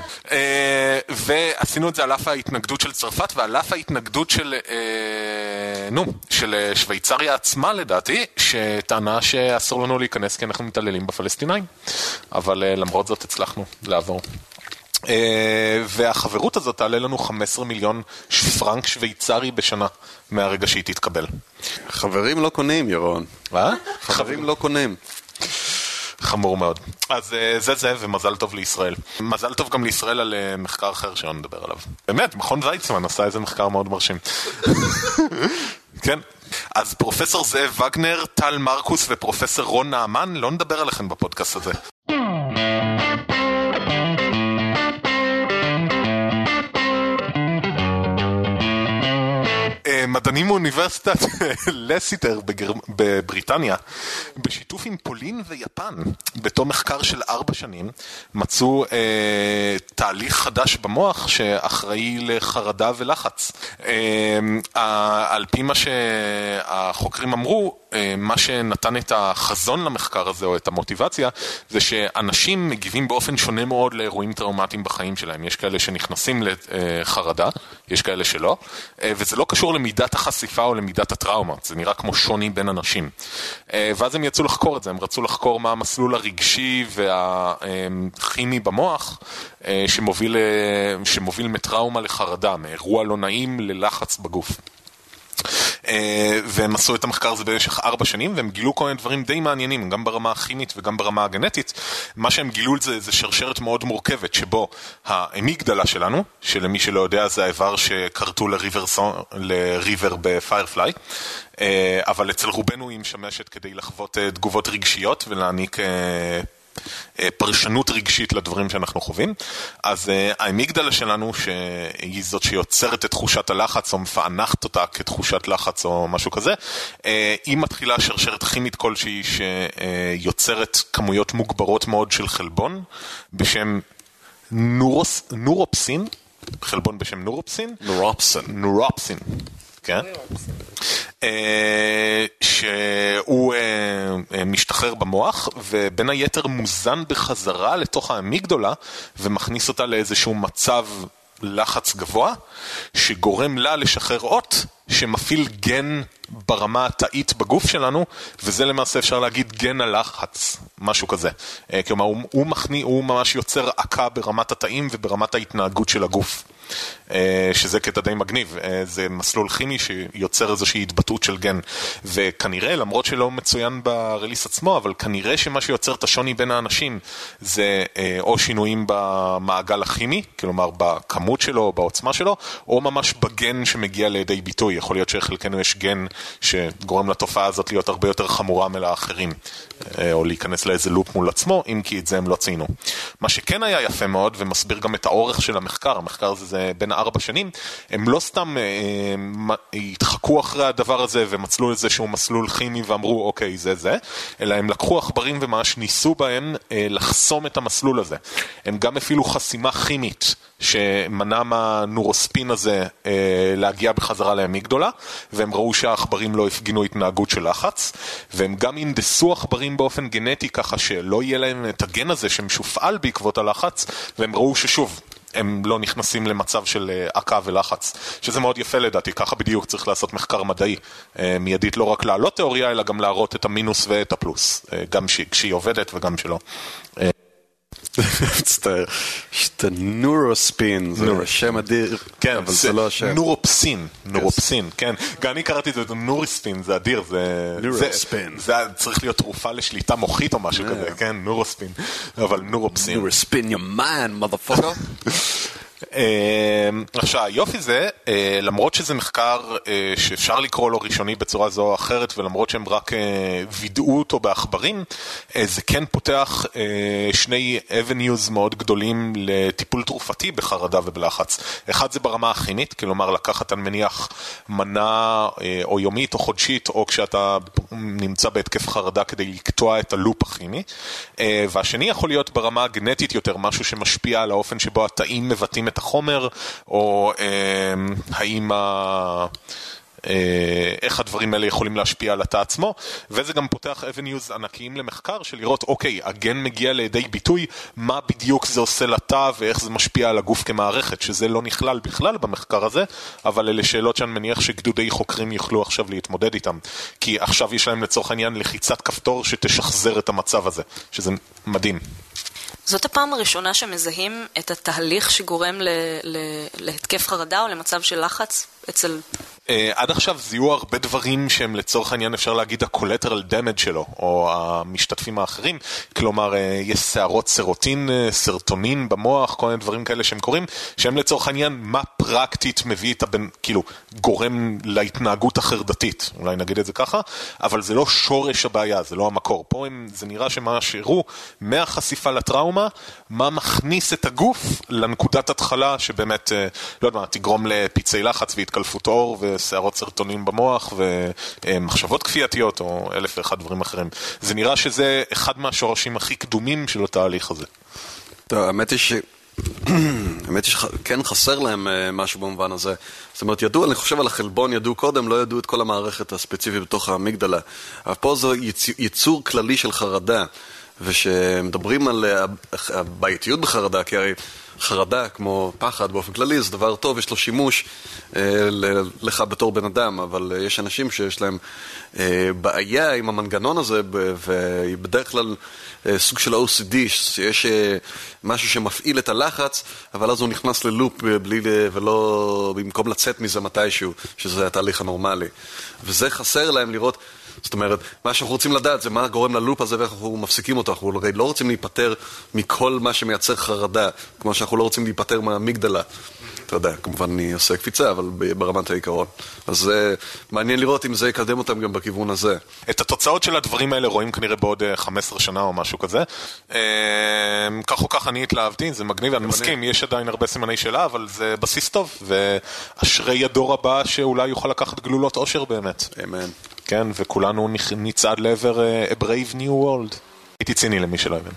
ועשינו את זה על אף ההתנגדות של צרפת, ועל אף ההתנגדות של, נו, של שוויצריה עצמה לדעתי, שטענה שאסור לנו להיכנס כי אנחנו מתעללים בפלסטינאים. אבל למרות זאת הצלחנו לעבור. והחברות הזאת תעלה לנו חמישה עשר מיליון פרנק שוויצרי בשנה מהרגע שהיא תתקבל. חברים לא קונים, ירון. מה? חברים לא קונים. חמור מאוד. אז זה זה, ומזל טוב לישראל. מזל טוב גם לישראל על מחקר אחר שאני מדבר עליו. באמת, מכון ויצמן עשה איזה מחקר מאוד מרשים. כן. אז פרופסור זאב וגנר, טל מרקוס ופרופסור רון נעמן, לא נדבר עליכם בפודקאסט הזה. מדענים מאוניברסיטת לסיטר בגר... בבריטניה, בשיתוף עם פולין ויפן, בתום מחקר של ארבע שנים, מצאו אה, תהליך חדש במוח שאחראי לחרדה ולחץ. אה, על פי מה שהחוקרים אמרו, אה, מה שנתן את החזון למחקר הזה, או את המוטיבציה, זה שאנשים מגיבים באופן שונה מאוד לאירועים טראומטיים בחיים שלהם. יש כאלה שנכנסים לחרדה, יש כאלה שלא, אה, וזה לא קשור למידת החשיפה או למידת הטראומה, זה נראה כמו שוני בין אנשים. ואז הם יצאו לחקור את זה, הם רצו לחקור מה המסלול הרגשי והכימי במוח שמוביל, שמוביל מטראומה לחרדה, מאירוע לא נעים ללחץ בגוף. והם עשו את המחקר הזה במשך ארבע שנים, והם גילו כל מיני דברים די מעניינים, גם ברמה הכימית וגם ברמה הגנטית. מה שהם גילו זה, זה שרשרת מאוד מורכבת, שבו האמיגדלה שלנו, שלמי שלא יודע זה האיבר שקרתו לריבר, לריבר בפיירפליי, אבל אצל רובנו היא משמשת כדי לחוות תגובות רגשיות ולהעניק פרשנות רגשית לדברים שאנחנו חווים. אז האמיגדלה שלנו, שהיא זאת שיוצרת את תחושת הלחץ או מפענחת אותה כתחושת לחץ או משהו כזה, היא מתחילה שרשרת כימית כלשהי שיוצרת כמויות מוגברות מאוד של חלבון בשם נורוס, נורופסין, חלבון בשם נורופסין, נורופסין, נורופסין. כן? שהוא משתחרר במוח ובין היתר מוזן בחזרה לתוך האמיגדלה ומכניס אותה לאיזשהו מצב לחץ גבוה שגורם לה לשחרר אות שמפעיל גן ברמה התאית בגוף שלנו, וזה למעשה אפשר להגיד גן הלחץ, משהו כזה. כלומר, הוא, הוא, מכני, הוא ממש יוצר עקה ברמת התאים וברמת ההתנהגות של הגוף. שזה קטע די מגניב, זה מסלול כימי שיוצר איזושהי התבטאות של גן, וכנראה, למרות שלא מצוין ברליס עצמו, אבל כנראה שמה שיוצר את השוני בין האנשים זה או שינויים במעגל הכימי, כלומר בכמות שלו או בעוצמה שלו, או ממש בגן שמגיע לידי ביטוי. יכול להיות שחלקנו יש גן שגורם לתופעה הזאת להיות הרבה יותר חמורה מלאחרים, או להיכנס לאיזה לופ מול עצמו, אם כי את זה הם לא ציינו. מה שכן היה יפה מאוד, ומסביר גם את האורך של המחקר, המחקר הזה זה בין ארבע שנים, הם לא סתם אה, התחקו אחרי הדבר הזה ומצלו איזשהו מסלול כימי ואמרו אוקיי זה זה, אלא הם לקחו עכברים וממש ניסו בהם אה, לחסום את המסלול הזה. הם גם אפילו חסימה כימית שמנע מהנורוספין הזה אה, להגיע בחזרה לאמיגדולה, והם ראו שהעכברים לא הפגינו התנהגות של לחץ, והם גם אינדסו עכברים באופן גנטי ככה שלא יהיה להם את הגן הזה שמשופעל בעקבות הלחץ, והם ראו ששוב הם לא נכנסים למצב של עקה ולחץ, שזה מאוד יפה לדעתי, ככה בדיוק צריך לעשות מחקר מדעי, מיידית לא רק להעלות תיאוריה, אלא גם להראות את המינוס ואת הפלוס, גם כשהיא עובדת וגם שלא. מצטער, שאתה נורוספין, זה שם אדיר, אבל זה לא השם. נורופסין, נורופסין, כן. גם אני קראתי את זה, נורוספין, זה אדיר, נורוספין. זה צריך להיות תרופה לשליטה מוחית או משהו כזה, כן, נורוספין, אבל נורופסין. נורוספין, your mind, motherfucker. עכשיו, היופי זה, למרות שזה מחקר שאפשר לקרוא לו ראשוני בצורה זו או אחרת, ולמרות שהם רק וידאו אותו בעכברים, זה כן פותח שני avenues מאוד גדולים לטיפול תרופתי בחרדה ובלחץ. אחד זה ברמה הכימית, כלומר לקחת אני מניח מנה או יומית או חודשית, או כשאתה נמצא בהתקף חרדה כדי לקטוע את הלופ הכימי. והשני יכול להיות ברמה הגנטית יותר, משהו שמשפיע על האופן שבו התאים מבטאים את החומר, או אה, האם ה... איך הדברים האלה יכולים להשפיע על התא עצמו, וזה גם פותח avenues ענקיים למחקר של לראות, אוקיי, הגן מגיע לידי ביטוי, מה בדיוק זה עושה לתא ואיך זה משפיע על הגוף כמערכת, שזה לא נכלל בכלל במחקר הזה, אבל אלה שאלות שאני מניח שגדודי חוקרים יוכלו עכשיו להתמודד איתם, כי עכשיו יש להם לצורך העניין לחיצת כפתור שתשחזר את המצב הזה, שזה מדהים. זאת הפעם הראשונה שמזהים את התהליך שגורם ל- ל- להתקף חרדה או למצב של לחץ אצל... עד עכשיו זיהו הרבה דברים שהם לצורך העניין אפשר להגיד ה-collateral damage שלו, או המשתתפים האחרים, כלומר יש שערות סרוטין, סרטונין במוח, כל מיני דברים כאלה שהם קוראים, שהם לצורך העניין מה פרקטית מביא את הבן, כאילו גורם להתנהגות החרדתית, אולי נגיד את זה ככה, אבל זה לא שורש הבעיה, זה לא המקור. פה הם, זה נראה שמה שהראו מהחשיפה לטראומה, מה מכניס את הגוף לנקודת התחלה שבאמת, לא יודע מה, תגרום לפיצי לחץ והתקלפות אור ושערות סרטונים במוח ומחשבות כפייתיות או אלף ואחד דברים אחרים. זה נראה שזה אחד מהשורשים הכי קדומים של התהליך הזה. טוב, האמת היא ש... האמת היא שכן חסר להם משהו במובן הזה. זאת אומרת, ידעו, אני חושב על החלבון, ידעו קודם, לא ידעו את כל המערכת הספציפית בתוך האמיגדלה. אבל פה זה ייצור כללי של חרדה, ושמדברים על הבעייתיות בחרדה, כי הרי חרדה, כמו פחד באופן כללי, זה דבר טוב, יש לו שימוש אה, לך בתור בן אדם, אבל אה, יש אנשים שיש להם אה, בעיה עם המנגנון הזה, ובדרך כלל אה, סוג של או סי די, שיש אה, משהו שמפעיל את הלחץ, אבל אז הוא נכנס ללופ בלי, ולא במקום לצאת מזה מתישהו, שזה התהליך הנורמלי. וזה חסר להם לראות, זאת אומרת, מה שאנחנו רוצים לדעת זה מה גורם ללופ הזה ואיך אנחנו מפסיקים אותו. אנחנו לא רוצים להיפטר מכל מה שמייצר חרדה, כמו שאנחנו לא רוצים להיפטר מהאמיגדלה. אתה יודע, כמובן אני עושה קפיצה, אבל ברמת העיקרון. אז זה מעניין לראות אם זה יקדם אותם גם בכיוון הזה. את התוצאות של הדברים האלה רואים כנראה בעוד חמש עשרה שנה או משהו כזה. כך או כך אני התלהבתי, זה מגניב, אני מסכים, יש עדיין הרבה סימני שאלה, אבל זה בסיס טוב, ואשרי הדור הבא שאולי יוכל לקחת גלולות אושר באמת. אמן. כן, וכולנו נצעד לעבר a brave new world. הייתי ציני למי שלא הבין.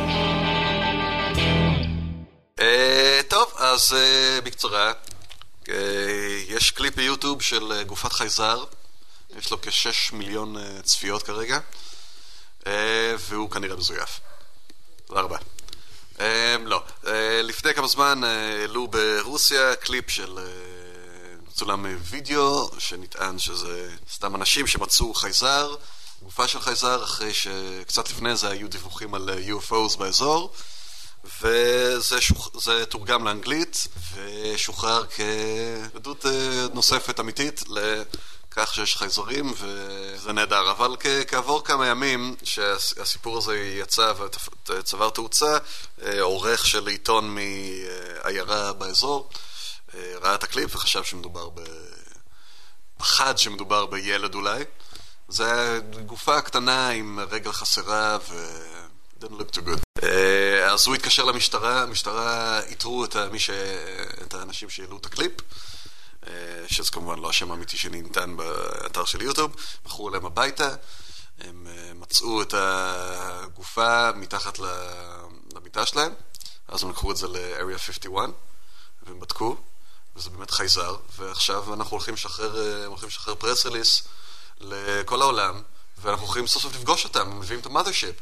טוב, אז בקצרה יש קליפ ביוטיוב של גופת חייזר, יש לו כשש מיליון צפיות כרגע, והוא כנראה מזויף. תודה רבה. לא, לפני כמה זמן העלו ברוסיה קליפ של צולם וידאו שנטען שזה סתם אנשים שמצאו חייזר, גופה של חייזר, אחרי שקצת לפני זה היו דיווחים על יו אף או'ס באזור, וזה שוח... זה תורגם לאנגלית ושוחרר כעדות נוספת אמיתית לכך שיש חייזרים, וזה נהדר. אבל כ... כעבור כמה ימים שהסיפור הזה יצא וצבר תאוצה, עורך של עיתון מעיירה באזור ראה את הקליפ וחשב שמדובר ב... פחד שמדובר בילד אולי. זה גופה קטנה עם רגל חסרה ו... didn't look too good. אז הוא התקשר למשטרה, המשטרה איתרו את, ש... את האנשים שהעלו את הקליפ, שזה כמובן לא השם האמיתי שניתן באתר של יוטיוב, בחרו אליהם הביתה, הם מצאו את הגופה מתחת למיטה שלהם, אז הם לקחו את זה ל-Area חמישים ואחת, והם בדקו, וזה באמת חייזר, ועכשיו אנחנו הולכים לשחרר, הולכים לשחרר פרס ריליס לכל העולם, ואנחנו הולכים סוף סוף לפגוש אותם, הם מביאים את המאדרשיפ.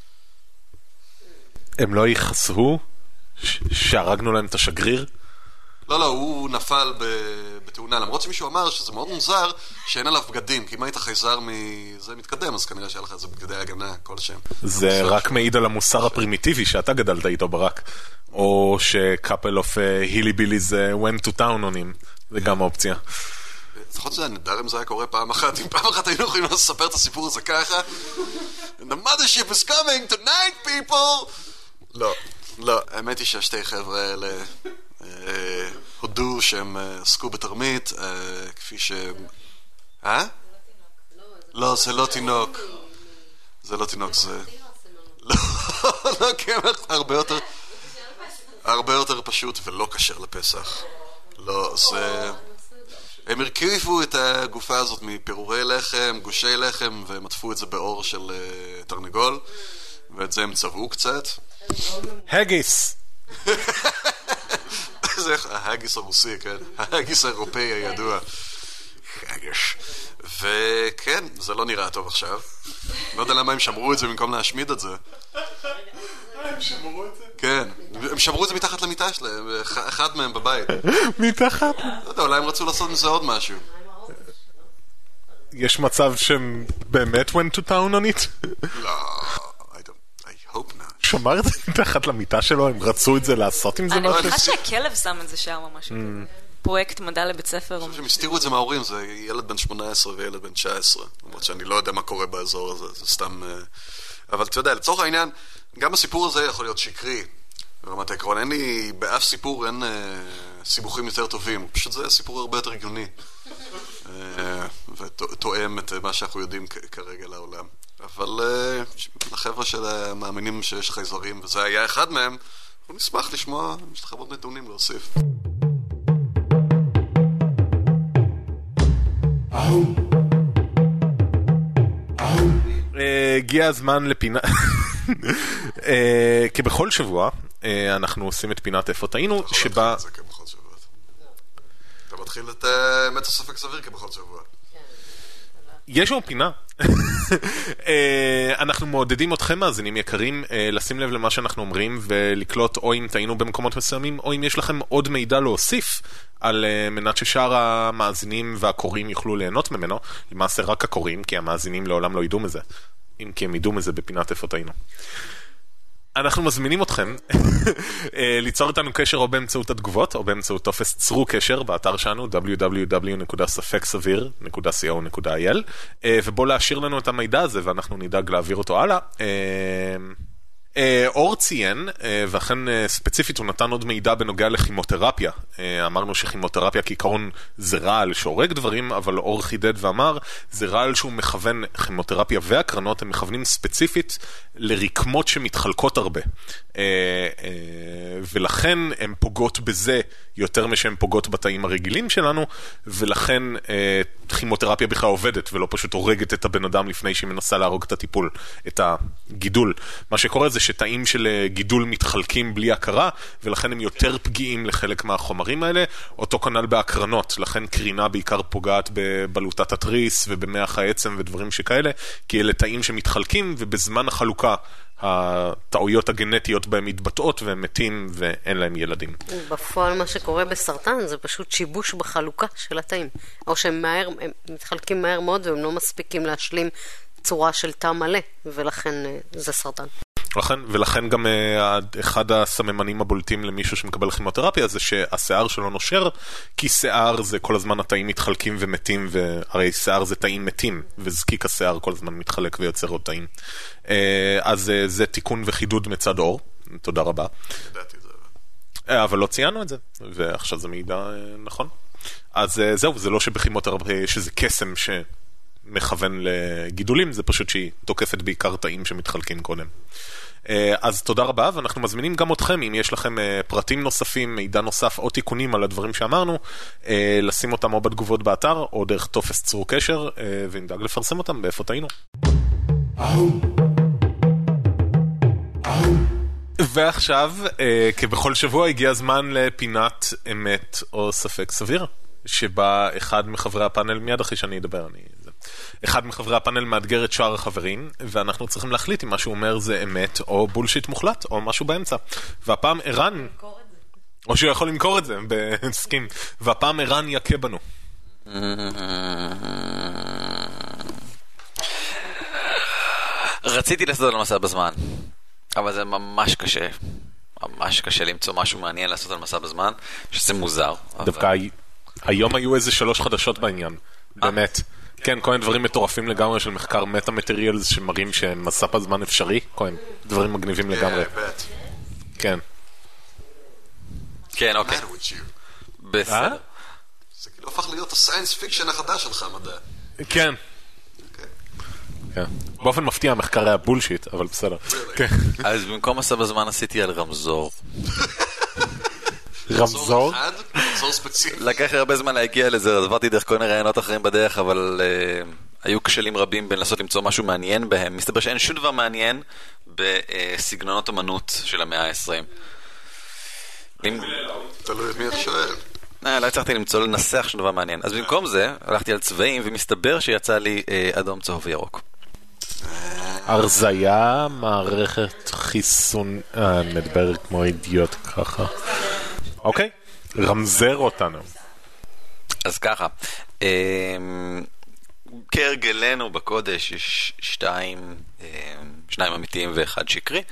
הם לא ייחסו שהרגנו להם את השגריר? לא, לא, הוא נפל בתאונה, למרות שמישהו אמר שזה מאוד מוזר שאין עליו בגדים, כי אם היית חייזר מזה מתקדם, אז כנראה שהיה לך איזה בגדי הגנה, כל השם. זה רק מעיד על המוסר הפרימיטיבי שאתה גדלת איתו ברק, או שקאפל אוף הילי ביליז went to town on him, זה גם האופציה. לפחות זה נדע אם זה היה קורה פעם אחת, אם פעם אחת היינו יכולים לספר את הסיפור הזה ככה, And the mothership is coming tonight, people! לא, לא, האמת היא שהשתי חבר'ה האלה הודו שהם עסקו בתרמית, כפי ש... אה? לא, זה לא תינוק. זה לא תינוק, זה... לא, לא, קמח, הרבה יותר... הרבה יותר פשוט ולא קשר לפסח. לא, זה... הם הרכיבו את הגופה הזאת מפירורי לחם, גושי לחם, והם עטפו את זה באור של תרנגול, ואת זה הם צבעו קצת. הגיס! זה ההגיס הרוסי, כן? ההגיס האירופאי הידוע. הגיס. וכן, זה לא נראה טוב עכשיו. לא יודע למה הם שמרו את זה במקום להשמיד את זה. הם שמרו את זה? כן, הם שמרו את זה מתחת למיטה שלהם, אחד מהם בבית. מתחת? לא יודע, אולי הם רצו לעשות מזה עוד משהו. יש מצב שהם באמת went to town on it? לא, I don't, I hope not. שמר את זה מתחת למיטה שלו, הם רצו את זה לעשות עם זה משהו? אני משהו? חושב שהכלב שם את זה שם או משהו כזה. פרויקט מדע לבית ספר. אני חושב שהם הסתירו את זה מההורים, זה ילד בן שמונה עשרה וילד בן תשע עשרה. למרות שאני לא יודע מה קורה באזור הזה, זה סתם... אבל אתה יודע, לצורך העניין, גם הסיפור הזה יכול להיות שקרי. ברמת העקרון, אין לי, באף סיפור אין סיבוכים יותר טובים. פשוט זה סיפור הרבה יותר הגיוני. ותואם את מה שאנחנו יודעים כרגע לעולם. אבל לחבר'ה של מאמינים שיש חייזרים, וזה היה אחד מהם, אנחנו נשמח לשמוע, יש לך עוד נתונים להוסיף. הגיע הזמן לפינה... כבכל שבוע, אנחנו עושים את פינת איפה טעינו, שבה... אתה מתחיל את אמת הספק סביר כבכל שבוע. יש לנו פינה. אנחנו מעודדים אתכם מאזינים יקרים לשים לב למה שאנחנו אומרים ולקלוט או אם טעינו במקומות מסוימים או אם יש לכם עוד מידע להוסיף על מנת ששאר המאזינים והקוראים יוכלו ליהנות ממנו. למעשה רק הקוראים, כי המאזינים לעולם לא ידעו מזה, אם כי הם ידעו מזה בפינת איפה טעינו. אנחנו מזמינים אתכם ליצור איתנו קשר או באמצעות התגובות או באמצעות טופס צרו קשר באתר שלנו דאבליו דאבליו דאבליו נקודה ספק סביר נקודה סי או נקודה איי אל ובוא להשאיר לנו את המידע הזה ואנחנו נדאג להעביר אותו הלאה. אור ציין, ואכן ספציפית הוא נתן עוד מידע בנוגע לכימותרפיה. אמרנו שכימותרפיה כעיקרון זה רעל שהורג דברים, אבל אור חידד ואמר, זה רעל שהוא מכוון, כימותרפיה והקרנות, הם מכוונים ספציפית לרקמות שמתחלקות הרבה. ולכן הן פוגעות בזה יותר משהן פוגעות בתאים הרגילים שלנו, ולכן אה, כימותרפיה בכלל עובדת, ולא פשוט הורגת את הבן אדם לפני שהיא מנסה להרוג את הטיפול, את הגידול. מה שקורה זה שתאים של גידול מתחלקים בלי הכרה, ולכן הם יותר פגיעים לחלק מהחומרים האלה, אותו כנ"ל בהקרנות, לכן קרינה בעיקר פוגעת בבלוטת התריס ובמח העצם ודברים שכאלה, כי אלה תאים שמתחלקים, ובזמן החלוקה הטעויות הגנטיות בהם מתבטאות והם מתים ואין להם ילדים. בפועל מה שקורה בסרטן זה פשוט שיבוש בחלוקה של התאים, או שהם מהר, הם מתחלקים מהר מאוד והם לא מספיקים להשלים צורה של תא מלא, ולכן זה סרטן. לכן, ולכן גם uh, אחד הסממנים הבולטים למישהו שמקבל כימותרפיה זה שהשיער שלו נושר, כי שיער זה כל הזמן התאים מתחלקים ומתים, והרי שיער זה תאים מתים, וזקיק השיער כל הזמן מתחלק ויוצר עוד תאים. Uh, אז uh, זה תיקון וחידוד מצד אור, תודה רבה. ידעתי זה. Uh, אבל לא ציינו את זה, ועכשיו זה מידע uh, נכון. אז uh, זהו, זה לא שבכימותרפיה שזה קסם שמכוון לגידולים, זה פשוט שהיא תוקפת בעיקר תאים שמתחלקים קודם. אז תודה רבה, ואנחנו מזמינים גם אתכם, אם יש לכם פרטים נוספים, מידע נוסף או תיקונים על הדברים שאמרנו, לשים אותם או בתגובות באתר, או דרך טופס צרו קשר, ונדאג לפרסם אותם באיפה טעינו. ועכשיו, כבכל שבוע, הגיע הזמן לפינת אמת או ספק סביר, שבה אחד מחברי הפאנל, מיד אחרי שאני אדבר, אני... אחד מחברי הפאנל מאתגר את שאר החברים, ואנחנו צריכים להחליט אם מה שהוא אומר זה אמת או בולשיט מוחלט, או משהו באמצע. והפעם ערן, או שהוא יכול למכור את זה בסכים, והפעם ערן יקה בנו. רציתי לעשות על מסע בזמן, אבל זה ממש קשה. ממש קשה למצוא משהו מעניין לעשות על מסע בזמן, שזה מוזר. דווקא היום היו איזה שלוש חדשות בעניין, באמת. כן, כל מיני דברים מטורפים לגמרי של מחקר מטה-מטריאלס שמראים שמסע בזמן אפשרי, כל מיני דברים מגניבים לגמרי. כן. כן, אוקיי. בסדר. זה כאילו הפך להיות הסיינס פיקשן החדש שלך, מדע. כן. באופן מפתיע המחקר היה בולשיט, אבל בסדר. אז במקום מסע בזמן עשיתי על רמזור. רמזור? רמזור ספציפי. לקח הרבה זמן להגיע לזה, עברתי דרך כל מיני רעיונות אחרים בדרך, אבל uh, היו כשלים רבים בין לנסות למצוא משהו מעניין בהם. מסתבר שאין שום דבר מעניין בסגנונות אמנות של המאה ה-עשרים. תלוי את מי את שואל. לא הצלחתי למצוא לנסח שום דבר מעניין. אז במקום זה, הלכתי על צבעים, ומסתבר שיצא לי uh, אדום, צהוב וירוק. הרזיה, מערכת חיסון, אה, נדבר כמו אידיוט ככה. אוקיי, רמזר אותנו. אז ככה, כהרגלנו בקודש יש שתיים, שניים אמיתיים ואחד שקרי.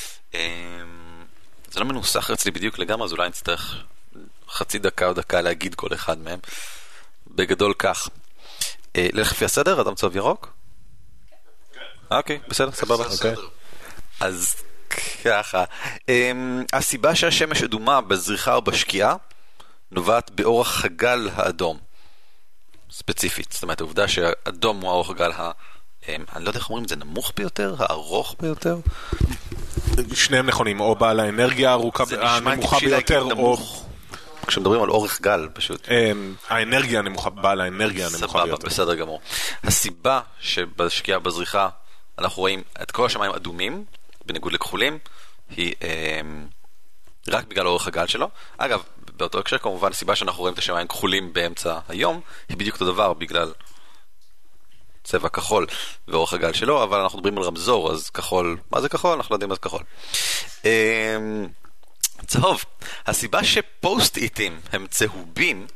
זה לא מנוסח אצלי בדיוק לגמרי, אז אולי נצטרך חצי דקה או דקה להגיד כל אחד מהם. בגדול כך. ללך לפי הסדר, אדם צהוב ירוק? אוקיי, בסדר, סבבה. אז ככה, הסיבה שהשמש אדומה בזריחה או בשקיעה נובעת באורך הגל האדום ספציפית, זאת אומרת העובדה שהאדום הוא האורך הגל ה... אני לא יודע איך אומרים את זה, נמוך ביותר, הארוך ביותר? שניהם נכונים, או בעל האנרגיה הנמוכה ביותר, או... כשמדברים על אורך גל פשוט האנרגיה הנמוכה, בעל האנרגיה הנמוכה ביותר. בסדר גמור. הסיבה שבשקיעה בזריחה אנחנו רואים את כל השמיים אדומים בניגוד לכחולים, היא אה, רק בגלל אורך הגל שלו. אגב, באותו הקשר כמובן, הסיבה שאנחנו רואים את השמיים כחולים באמצע היום, היא בדיוק אותו דבר בגלל צבע כחול ואורך הגל שלו, אבל אנחנו מדברים על רמזור, אז כחול, מה זה כחול? אנחנו לא יודעים מה זה כחול. אה, צהוב, הסיבה שפוסט-איטים הם צהובים,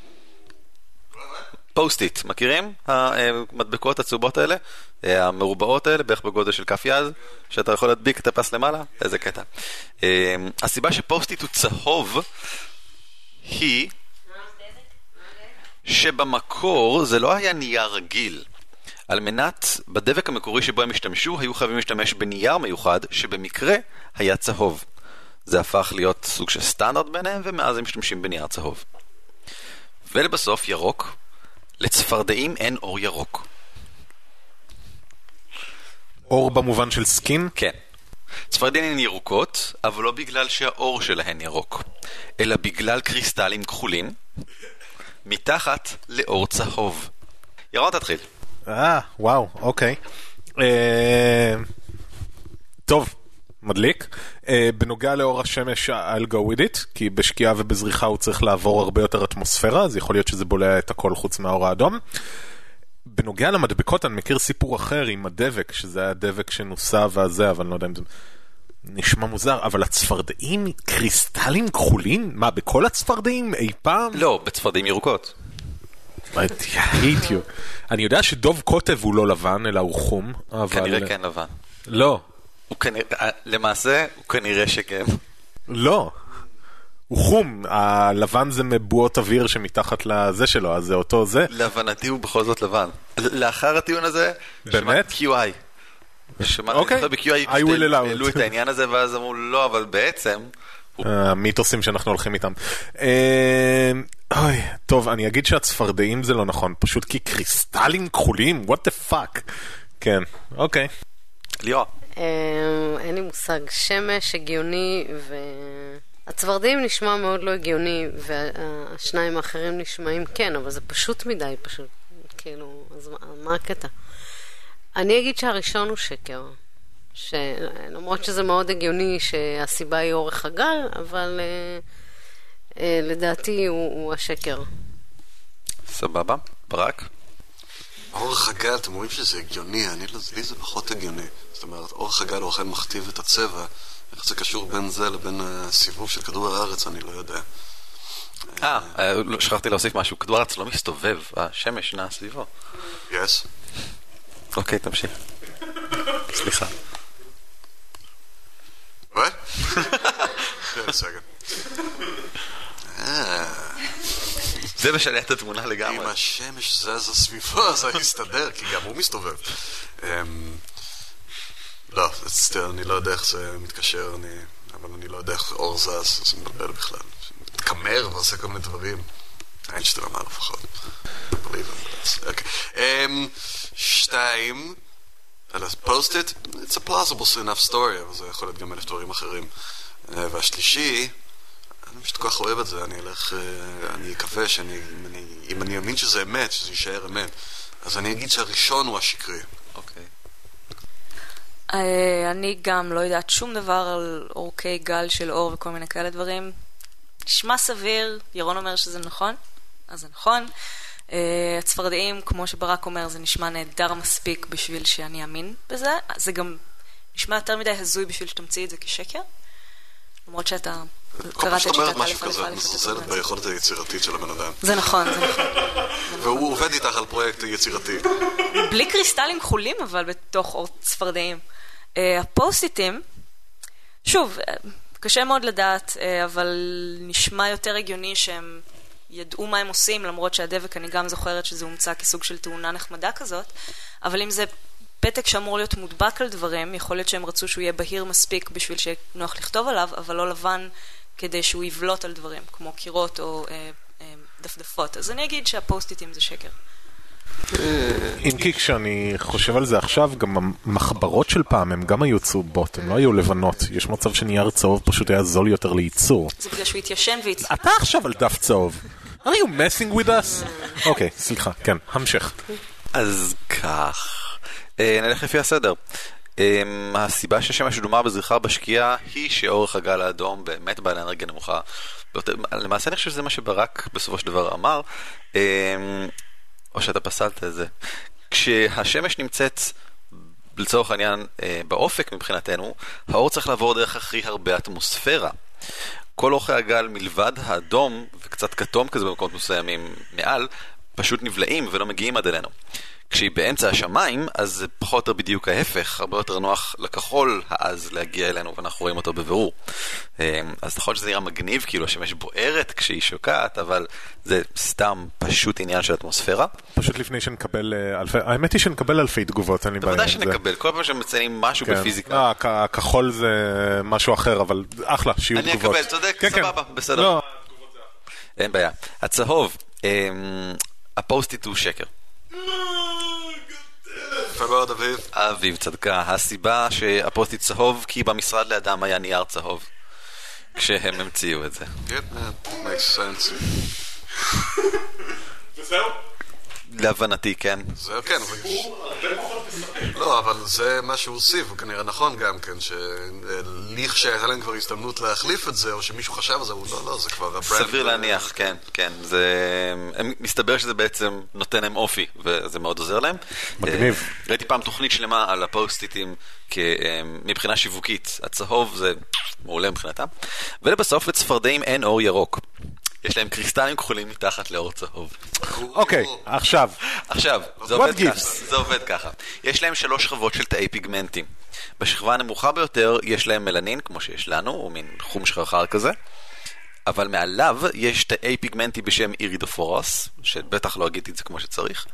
פוסט-איט, מכירים? המדבקות הצהובות האלה, המרובעות האלה, בערך בגודל של כף יד, שאתה יכול להדביק את הפס למעלה, איזה קטע. הסיבה שפוסט-איט הוא צהוב, היא שבמקור זה לא היה נייר רגיל. על מנת, בדבק המקורי שבו הם השתמשו, היו חייבים להשתמש בנייר מיוחד, שבמקרה היה צהוב. זה הפך להיות סוג של סטנדרט ביניהם, ומאז הם משתמשים בנייר צהוב. ולבסוף, ירוק. לצפרדעים אין אור ירוק. אור במובן של סקין? כן. צפרדעים הן ירוקות, אבל לא בגלל שהאור שלהן ירוק, אלא בגלל קריסטלים כחולים, מתחת לאור צהוב. ירון, תתחיל. אה, וואו, אוקיי. אה, טוב, מדליק. אה, בנוגע לאור השמש, I'll go with it, כי בשקיעה ובזריחה הוא צריך לעבור הרבה יותר אטמוספירה, אז יכול להיות שזה בולע את הכל חוץ מהאור האדום. בנוגע למדבקות, אני מכיר סיפור אחר עם הדבק, שזה היה הדבק שנוסע והזה, אבל אני לא יודע אם זה נשמע מוזר, אבל הצפרדעים, קריסטלים כחולים? מה, בכל הצפרדעים אי פעם? לא, בצפרדעים ירוקות. אני יודע שדוב קוטב הוא לא לבן, אלא הוא חום. כנראה כן לבן. לא. למעשה, הוא כנראה שכן. לא. הוא חום, הלבן זה מבועות אוויר שמתחת לזה שלו, אז זה אותו זה. להבנתי הוא בכל זאת לבן. לאחר הטיעון הזה, באמת? קיו איי. אוקיי, ב-קיו איי העלו את העניין הזה, ואז אמרו לא, אבל בעצם... המיתוסים שאנחנו הולכים איתם. אוי, טוב, אני אגיד שהצפרדעים זה לא נכון, פשוט כי קריסטלים כחולים, what the fuck. כן, אוקיי. ליאור. אין לי מושג, שמש, הגיוני, והצפרדעים נשמע מאוד לא הגיוני, והשניים האחרים נשמעים כן, אבל זה פשוט מדי, פשוט, כאילו, אז מה הקטע? אני אגיד שהראשון הוא שקר, שלמרות שזה מאוד הגיוני שהסיבה היא אורך הגל, אבל לדעתי הוא השקר. סבבה, ברק. אורך הגל, אתם אומרים שזה הגיוני, אני, לי זה פחות הגיוני. זאת אומרת, אורך הגל הוא אכן מכתיב את הצבע, איך זה קשור בין זה לבין הסיבוב של כדור הארץ, אני לא יודע. אה, שכחתי להוסיף משהו, כדור הארץ לא מסתובב, השמש נע סביבו. Yes. אוקיי, תמשיך. סליחה. What? Wait a second. זה משנה את התמונה לגמרי. אם השמש זזה סביבו, זה יסתדר, כי גם הוא מסתובב. לא, אני לא יודע איך זה מתקשר, אבל אני לא יודע איך אור זז, זה מבלבל בכלל. מתקמר ועושה כל מיני דברים. איינשטיין אמר לפחות. שתיים, על הפוסט-איט, it's a plausible enough story, אבל זה יכול להיות גם אלף דברים אחרים. והשלישי, אני פשוט כל כך אוהב את זה, אני אלך, אני אקווה שאני, אם אני אאמין שזה אמת, שזה יישאר אמת, אז אני אגיד שהראשון הוא השקרי. אוקיי. אני גם לא יודעת שום דבר על אורכי גל של אור וכל מיני כאלה דברים. נשמע סביר, ירון אומר שזה נכון, אז זה נכון. הצפרדעים, כמו שברק אומר, זה נשמע נהדר מספיק בשביל שאני אאמין בזה. זה גם נשמע יותר מדי הזוי בשביל שתמציא את זה כשקר. למרות שאתה כל פעם שאתה אומרת משהו כזה, את מזלזלת ביכולת היצירתית של הבן אדם. זה נכון, זה נכון. והוא עובד איתך על פרויקט יצירתי. בלי קריסטלים כחולים, אבל בתוך אור צפרדעים. הפוסט-איטים, שוב, קשה מאוד לדעת, אבל נשמע יותר הגיוני שהם ידעו מה הם עושים, למרות שהדבק, אני גם זוכרת שזה הומצא כסוג של תאונה נחמדה כזאת, אבל אם זה פתק שאמור להיות מודבק על דברים, יכול להיות שהם רצו שהוא יהיה בהיר מספיק בשביל שנוח לכתוב עליו, אבל לא לבן כדי שהוא יבלוט על דברים, כמו קירות או אה, אה, דפדפות. אז אני אגיד שהפוסט-איטים זה שקר. אם כי כשאני חושב על זה עכשיו, גם המחברות של פעם הם גם היו צהובות, הם לא היו לבנות. יש מצב שנייר צהוב פשוט היה זול יותר לייצור. זה בגלל שהוא התיישן והצטרף. אתה עכשיו על דף צהוב. Are you messing with us? אוקיי, סליחה, כן, המשך. אז כך, נלך לפי הסדר. הסיבה שהשמש דומה בזריחה בשקיעה היא שאורך הגל האדום באמת בעל אנרגיה נמוכה. למעשה אני חושב שזה מה שברק בסופו של דבר אמר, או שאתה פסלת את זה. כשהשמש נמצאת לצורך העניין באופק מבחינתנו, האור צריך לעבור דרך הכי הרבה אטמוספירה. כל אורכי הגל מלבד האדום וקצת כתום כזה במקומות מסוימים מעל, פשוט נבלעים ולא מגיעים עד אלינו. כשהיא באמצע השמיים, אז זה פחות או בדיוק ההפך, הרבה יותר נוח לכחול העז להגיע אלינו, ואנחנו רואים אותו בבירור. אז נכון שזה נראה מגניב, כאילו השמש בוערת כשהיא שוקעת, אבל זה סתם פשוט עניין של אטמוספירה. פשוט לפני שנקבל אלפי, האמת היא שנקבל אלפי תגובות, אני בוודאי שנקבל, כל פעם שמציינים משהו בפיזיקה. הכחול זה משהו אחר, אבל אחלה, שיהיו תגובות. אני אקבל, צודק, סבבה, בסדר. אין בעיה. הצהוב, הפוסט-איט הוא שקר. יפה מאוד, אביב. אביב צדקה. הסיבה שהפוסט-איט צהוב, כי במשרד לאדם היה נייר צהוב. כשהם המציאו את זה. כן, makes sense. וזהו? להבנתי, כן. זהו, כן, אבל... לא, אבל זה מה שהוא הוסיף, הוא כנראה נכון גם כן, שליך שהייתה להם כבר הזדמנות להחליף את זה, או שמישהו חשב על זה, הוא לא, לא, זה כבר... סביר להניח, כן, כן. מסתבר שזה בעצם נותן להם אופי, וזה מאוד עוזר להם. מגניב. ראיתי פעם תוכנית שלמה על הפוסט-איטים, מבחינה שיווקית. הצהוב זה מעולה מבחינתם. ולבסוף, לצפרדעים אין אור ירוק. יש להם קריסטלים כחולים מתחת לאור צהוב. אוקיי, עכשיו. עכשיו, זה עובד ככה. זה עובד ככה. יש להם שלוש שכבות של תאי פיגמנטים. בשכבה הנמוכה ביותר יש להם מלנין, כמו שיש לנו, הוא מין חום שחרחר כזה. אבל מעליו יש תאי פיגמנטי בשם אירידופורוס, שבטח לא אגיד את זה כמו שצריך,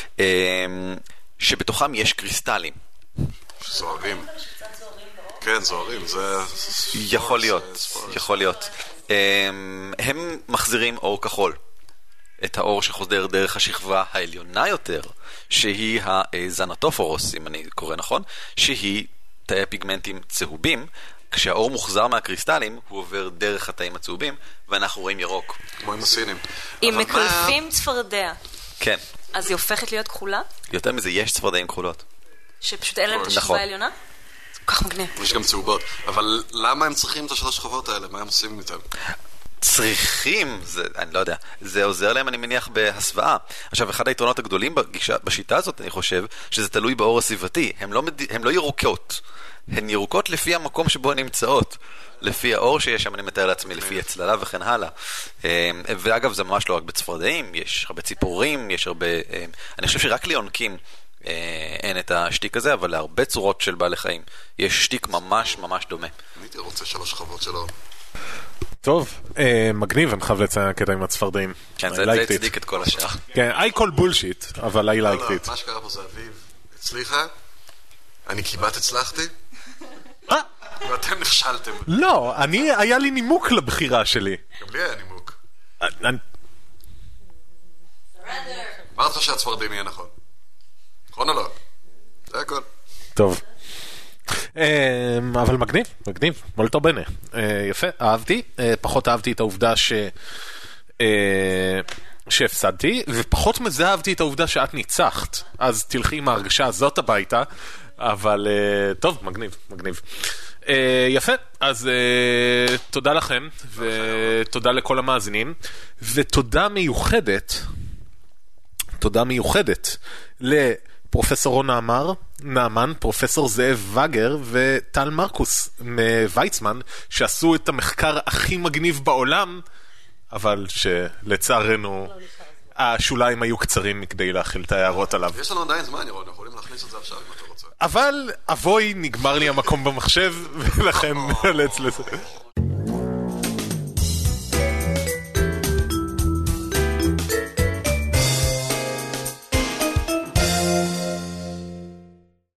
שבתוכם יש קריסטלים. זוהרים. כן, זוהרים. זה... יכול להיות, יכול להיות. הם מחזירים אור כחול. את האור שחוזר דרך השכבה העליונה יותר, שהיא הזנטופורוס, אם אני קורא נכון, שהיא תאי פיגמנטים צהובים. כשהאור מוחזר מהקריסטלים, הוא עובר דרך התאים הצהובים, ואנחנו רואים ירוק. כמו עם הסינים. אם מקלפים צפרדע, כן. אז היא הופכת להיות כחולה? יותר מזה, יש צפרדעים כחולות. שפשוט אין להם את השכבה העליונה? כך מגניב. יש גם צהובות. אבל למה הם צריכים את השלוש שכבות האלה? מה הם עושים איתם? צריכים, זה, אני לא יודע, זה עוזר להם אני מניח בהסוואה. עכשיו, אחד היתרונות הגדולים בגישה, בשיטה הזאת, אני חושב, שזה תלוי באור הסביבתי. הם לא, הם לא ירוקות. הן ירוקות לפי המקום שבו הן נמצאות. לפי האור שיש שם, אני מתאר לעצמי, לפי הצללה וכן הלאה. ואגב, זה ממש לא רק בצפרדעים, יש הרבה ציפורים, יש הרבה... אני חושב שרק ליונקים אין את השטיק הזה, אבל להרבה צורות של בעלי חיים יש שטיק ממש ממש דומה. אני הייתי רוצה שלוש שכבות שלו. טוב, מגניב, אני חייב לציין הקטע עם הצפרדעים. כן, זה הצדיק את כל השאר. כן, I call bullshit, אבל I liked it. מה שקרה פה זה אביב הצליחה, אני כמעט הצלחתי, אה? ואתם נכשלתם. לא, אני, היה לי נימוק לבחירה שלי. גם לי היה נימוק. אני... אמרת שהצפרדעים יהיה נכון. נכון או לא? זה הכל. טוב. אבל מגניב, מגניב, מולטו בנה. יפה, אהבתי. פחות אהבתי את העובדה ש... שהפסדתי, ופחות מזה אהבתי את העובדה שאת ניצחת. אז תלכי עם ההרגשה הזאת הביתה, אבל טוב, מגניב, מגניב. יפה, אז תודה לכם, ותודה לכל המאזינים, ותודה מיוחדת, תודה מיוחדת לפרופסור רון נעמר, נעמן, פרופסור זאב וגר וטל מרקוס מוויצמן, שעשו את המחקר הכי מגניב בעולם, אבל שלצערנו השוליים היו קצרים מכדי להכיל את ההערות עליו. יש לנו עדיין זמן, ירון, יכולים להכניס את זה עכשיו אם אתה רוצה. אבל אבוי, נגמר לי המקום במחשב, ולכן נאלץ לזה.